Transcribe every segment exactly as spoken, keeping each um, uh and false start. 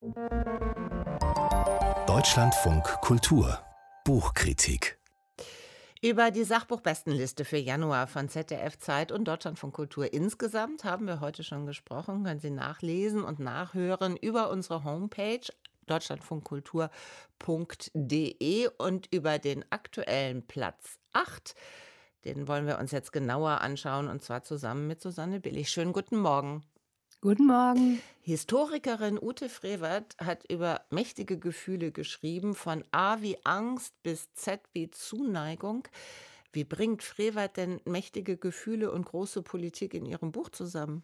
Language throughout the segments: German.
Deutschlandfunk Kultur Buchkritik. Über die Sachbuchbestenliste für Januar von Z D F Zeit und Deutschlandfunk Kultur insgesamt haben wir heute schon gesprochen. Können Sie nachlesen und nachhören über unsere Homepage deutschlandfunkkultur punkt de und über den aktuellen Platz acht. Den wollen wir uns jetzt genauer anschauen, und zwar zusammen mit Susanne Billig. Schönen guten Morgen. Guten Morgen. Historikerin Ute Frevert hat über mächtige Gefühle geschrieben, von A wie Angst bis Z wie Zuneigung. Wie bringt Frevert denn mächtige Gefühle und große Politik in ihrem Buch zusammen?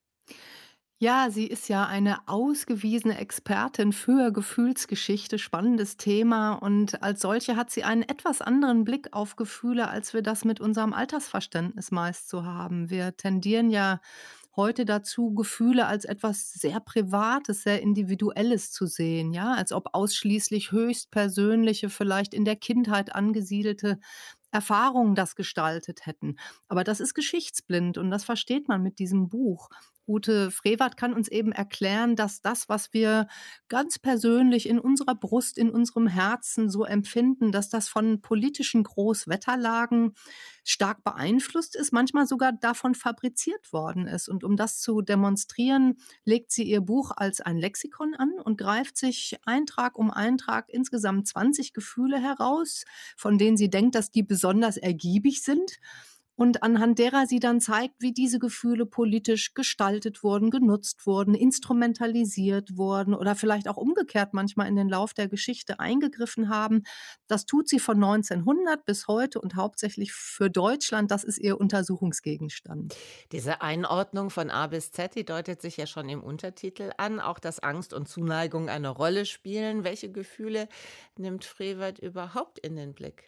Ja, sie ist ja eine ausgewiesene Expertin für Gefühlsgeschichte, spannendes Thema. Und als solche hat sie einen etwas anderen Blick auf Gefühle, als wir das mit unserem Alltagsverständnis meist so haben. Wir tendieren ja heute dazu, Gefühle als etwas sehr Privates, sehr Individuelles zu sehen, ja, als ob ausschließlich höchstpersönliche, vielleicht in der Kindheit angesiedelte Erfahrungen das gestaltet hätten. Aber das ist geschichtsblind und das versteht man mit diesem Buch. Ute Frevert kann uns eben erklären, dass das, was wir ganz persönlich in unserer Brust, in unserem Herzen so empfinden, dass das von politischen Großwetterlagen stark beeinflusst ist, manchmal sogar davon fabriziert worden ist. Und um das zu demonstrieren, legt sie ihr Buch als ein Lexikon an und greift sich Eintrag um Eintrag insgesamt zwanzig Gefühle heraus, von denen sie denkt, dass die besonders ergiebig sind. Und anhand derer sie dann zeigt, wie diese Gefühle politisch gestaltet wurden, genutzt wurden, instrumentalisiert wurden oder vielleicht auch umgekehrt manchmal in den Lauf der Geschichte eingegriffen haben. Das tut sie von neunzehnhundert bis heute und hauptsächlich für Deutschland. Das ist ihr Untersuchungsgegenstand. Diese Einordnung von A bis Z, die deutet sich ja schon im Untertitel an, auch dass Angst und Zuneigung eine Rolle spielen. Welche Gefühle nimmt Frevert überhaupt in den Blick?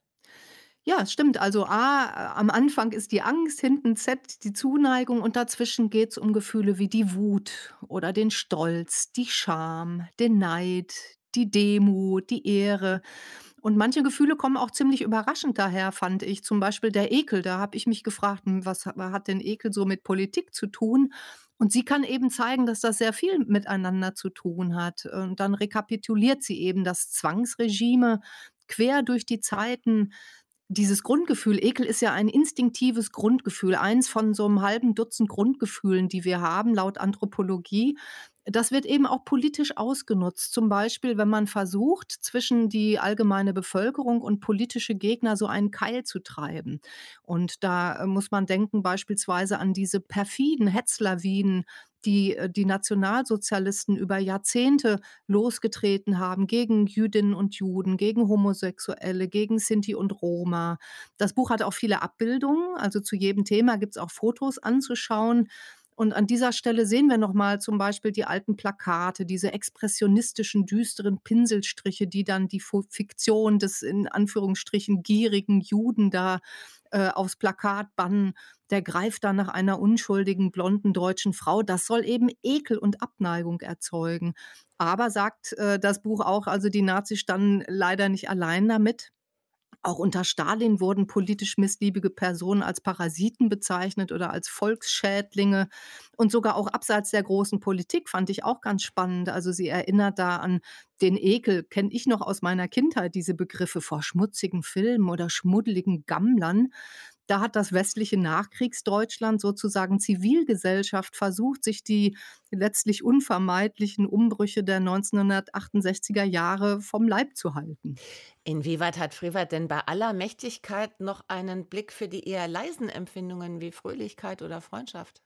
Ja, es stimmt. Also A, am Anfang ist die Angst, hinten Z, die Zuneigung und dazwischen geht es um Gefühle wie die Wut oder den Stolz, die Scham, den Neid, die Demut, die Ehre. Und manche Gefühle kommen auch ziemlich überraschend daher, fand ich. Zum Beispiel der Ekel. Da habe ich mich gefragt, hm, was hat hat denn Ekel so mit Politik zu tun? Und sie kann eben zeigen, dass das sehr viel miteinander zu tun hat. Und dann rekapituliert sie eben, dass Zwangsregime quer durch die Zeiten dieses Grundgefühl, Ekel ist ja ein instinktives Grundgefühl, eins von so einem halben Dutzend Grundgefühlen, die wir haben laut Anthropologie. Das wird eben auch politisch ausgenutzt. Zum Beispiel, wenn man versucht, zwischen die allgemeine Bevölkerung und politische Gegner so einen Keil zu treiben. Und da äh, muss man denken beispielsweise an diese perfiden Hetzlawinen, die äh, die Nationalsozialisten über Jahrzehnte losgetreten haben gegen Jüdinnen und Juden, gegen Homosexuelle, gegen Sinti und Roma. Das Buch hat auch viele Abbildungen, also zu jedem Thema gibt es auch Fotos anzuschauen. Und an dieser Stelle sehen wir nochmal zum Beispiel die alten Plakate, diese expressionistischen, düsteren Pinselstriche, die dann die Fu- Fiktion des in Anführungsstrichen gierigen Juden da äh, aufs Plakat bannen. Der greift dann nach einer unschuldigen, blonden deutschen Frau. Das soll eben Ekel und Abneigung erzeugen. Aber sagt äh, das Buch auch, also die Nazis standen leider nicht allein damit. Auch unter Stalin wurden politisch missliebige Personen als Parasiten bezeichnet oder als Volksschädlinge. Und sogar auch abseits der großen Politik fand ich auch ganz spannend. Also sie erinnert da an den Ekel, kenne ich noch aus meiner Kindheit, diese Begriffe vor schmutzigen Filmen oder schmuddeligen Gammlern. Da hat das westliche Nachkriegsdeutschland, sozusagen Zivilgesellschaft, versucht, sich die letztlich unvermeidlichen Umbrüche der neunzehnhundertachtundsechziger Jahre vom Leib zu halten. Inwieweit hat Frevert denn bei aller Mächtigkeit noch einen Blick für die eher leisen Empfindungen wie Fröhlichkeit oder Freundschaft?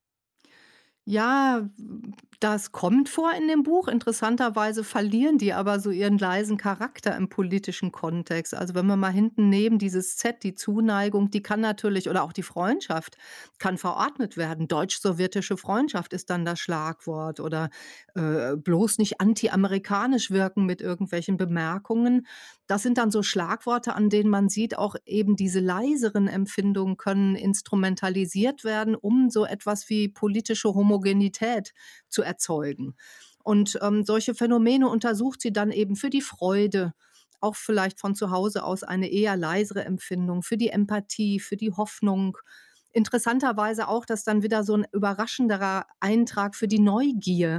Ja, das kommt vor in dem Buch. Interessanterweise verlieren die aber so ihren leisen Charakter im politischen Kontext. Also wenn man mal hinten neben dieses Z, die Zuneigung, die kann natürlich, oder auch die Freundschaft, kann verordnet werden. Deutsch-sowjetische Freundschaft ist dann das Schlagwort oder äh, bloß nicht anti-amerikanisch wirken mit irgendwelchen Bemerkungen. Das sind dann so Schlagworte, an denen man sieht, auch eben diese leiseren Empfindungen können instrumentalisiert werden, um so etwas wie politische Homogenität zu erzeugen. Und ähm, solche Phänomene untersucht sie dann eben für die Freude, auch vielleicht von zu Hause aus eine eher leisere Empfindung, für die Empathie, für die Hoffnung. Interessanterweise auch, dass dann wieder so ein überraschenderer Eintrag für die Neugier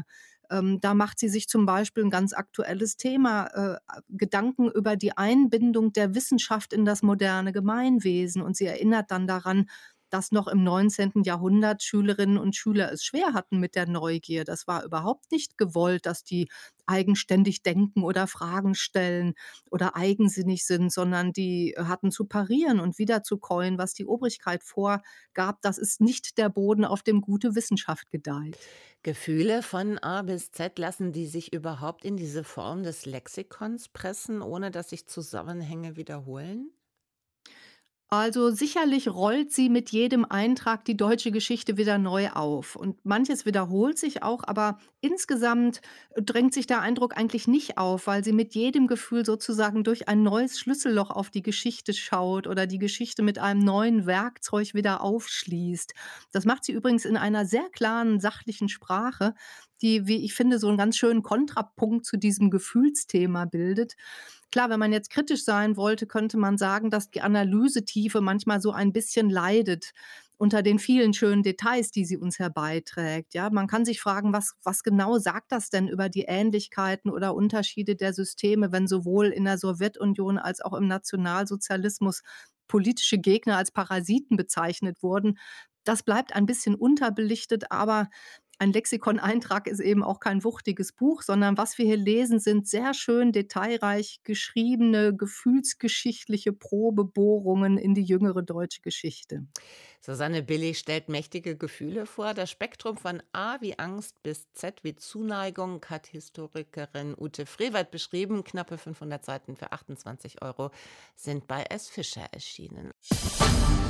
Ähm, da macht sie sich zum Beispiel ein ganz aktuelles Thema, äh, Gedanken über die Einbindung der Wissenschaft in das moderne Gemeinwesen. Und sie erinnert dann daran, dass noch im neunzehnten. Jahrhundert Schülerinnen und Schüler es schwer hatten mit der Neugier. Das war überhaupt nicht gewollt, dass die eigenständig denken oder Fragen stellen oder eigensinnig sind, sondern die hatten zu parieren und wiederzukäuen, was die Obrigkeit vorgab. Das ist nicht der Boden, auf dem gute Wissenschaft gedeiht. Gefühle von A bis Z, lassen die sich überhaupt in diese Form des Lexikons pressen, ohne dass sich Zusammenhänge wiederholen? Also sicherlich rollt sie mit jedem Eintrag die deutsche Geschichte wieder neu auf. Und manches wiederholt sich auch, aber insgesamt drängt sich der Eindruck eigentlich nicht auf, weil sie mit jedem Gefühl sozusagen durch ein neues Schlüsselloch auf die Geschichte schaut oder die Geschichte mit einem neuen Werkzeug wieder aufschließt. Das macht sie übrigens in einer sehr klaren, sachlichen Sprache, die, wie ich finde, so einen ganz schönen Kontrapunkt zu diesem Gefühlsthema bildet. Klar, wenn man jetzt kritisch sein wollte, könnte man sagen, dass die Analysetiefe manchmal so ein bisschen leidet unter den vielen schönen Details, die sie uns herbeiträgt. Ja, man kann sich fragen, was, was genau sagt das denn über die Ähnlichkeiten oder Unterschiede der Systeme, wenn sowohl in der Sowjetunion als auch im Nationalsozialismus politische Gegner als Parasiten bezeichnet wurden. Das bleibt ein bisschen unterbelichtet, aber ein Lexikoneintrag ist eben auch kein wuchtiges Buch, sondern was wir hier lesen, sind sehr schön detailreich geschriebene, gefühlsgeschichtliche Probebohrungen in die jüngere deutsche Geschichte. Susanne Billig stellt mächtige Gefühle vor. Das Spektrum von A wie Angst bis Z wie Zuneigung hat Historikerin Ute Frevert beschrieben. Knappe fünfhundert Seiten für achtundzwanzig Euro sind bei S. Fischer erschienen.